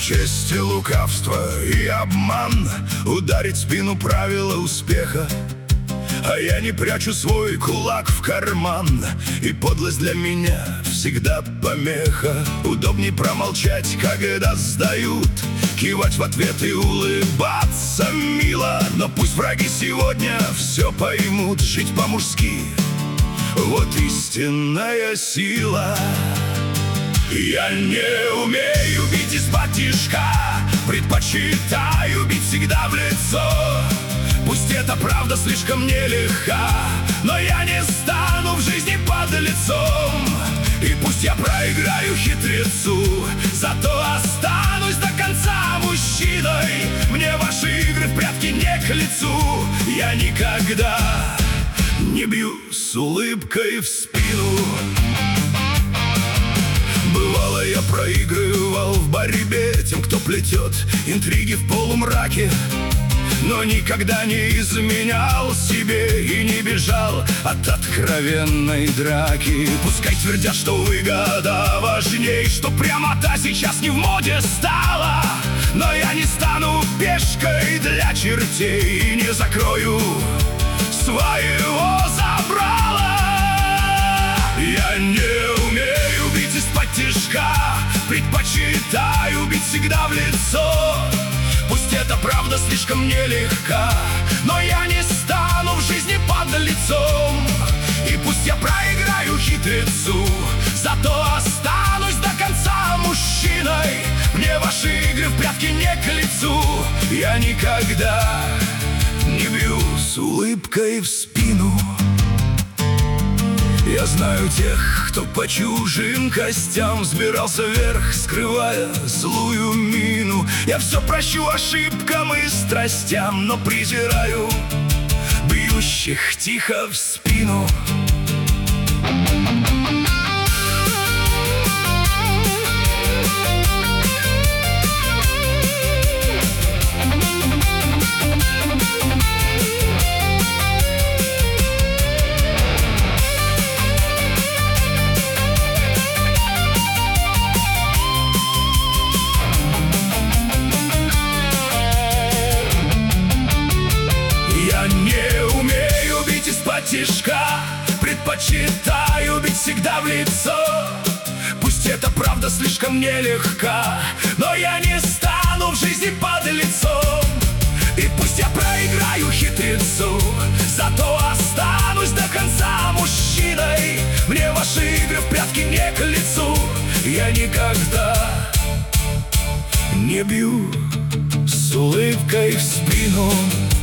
Честь, лукавство и обман, ударить в спину правила успеха. А я не прячу свой кулак в карман, и подлость для меня всегда помеха. Удобней промолчать, когда сдают, кивать в ответ и улыбаться мило. Но пусть враги сегодня все поймут, жить по-мужски — вот истинная сила. Я не умею бить из-под-тишка, предпочитаю бить всегда в лицо. Пусть эта правда слишком нелегка, но я не стану в жизни подлецом. И пусть я проиграю хитрецу, зато останусь до конца мужчиной. Мне ваши игры в прятки не к лицу. Я никогда не бью с улыбкой в спину. Бывало, я проигрывал в борьбе тем, кто плетет интриги в полумраке, но никогда не изменял себе и не бежал от откровенной драки. Пускай твердят, что выгода важней, что прямота сейчас не в моде стала, но я не стану пешкой для чертей и не закрою своего забрала. Я не умею бить из-под-тишка, предпочитаю бить всегда в лицо. Пусть эта правда слишком нелегка, но я не стану в жизни подлецом. И пусть я проиграю хитрецу, зато останусь до конца мужчиной. Мне ваши игры в прятки не к лицу. Я никогда не бью с улыбкой в спину. Я знаю тех, кто по чужим костям взбирался вверх, скрывая злую мину. Я все прощу ошибкам и страстям, но презираю бьющих тихо в спину. Из-под-тишка, предпочитаю бить всегда в лицо. Пусть эта правда слишком нелегка, но я не стану в жизни подлецом. И пусть я проиграю хитрецу, зато останусь до конца мужчиной. Мне ваши игры в прятки не к лицу. Я никогда не бью с улыбкой в спину.